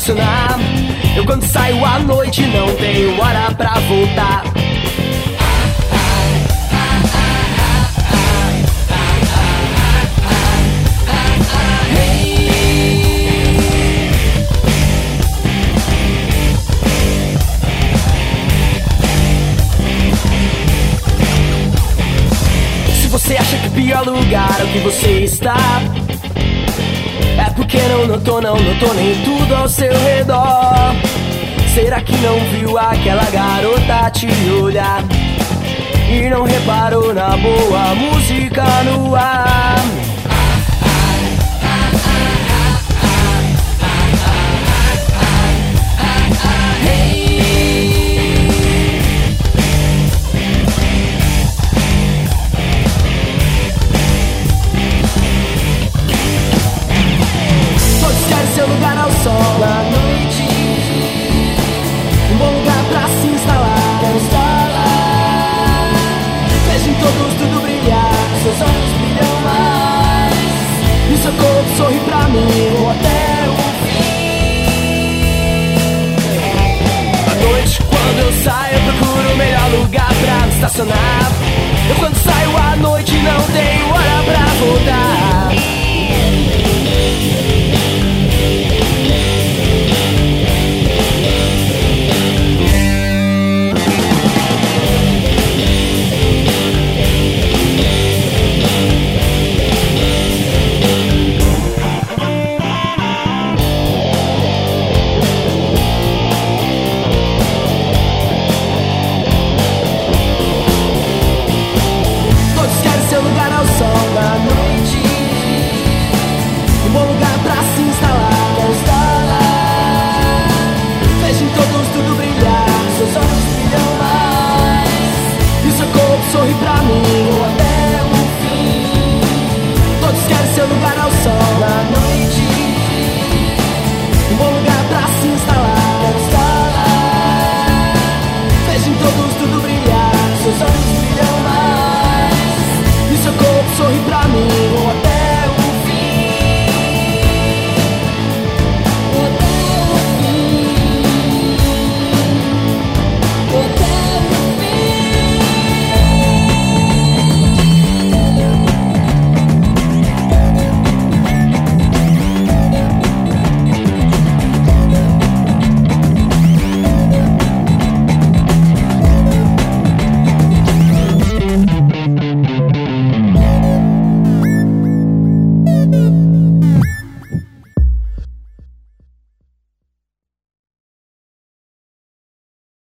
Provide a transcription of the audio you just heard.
estacionar. Eu quando saio à noite não tenho hora pra voltar. Se você acha que o pior lugar é o que você está, é porque não notou nem tudo ao seu redor. Será que não viu aquela garota te olhar e não reparou na boa música no ar? Seu lugar ao sol na noite, um bom lugar pra se instalar. Quero estar lá, vejo em todos tudo brilhar, seus olhos brilham mais, e seu corpo sorri pra mim, vou até o fim. À noite, quando eu saio, eu procuro o melhor lugar pra me estacionar. Eu quando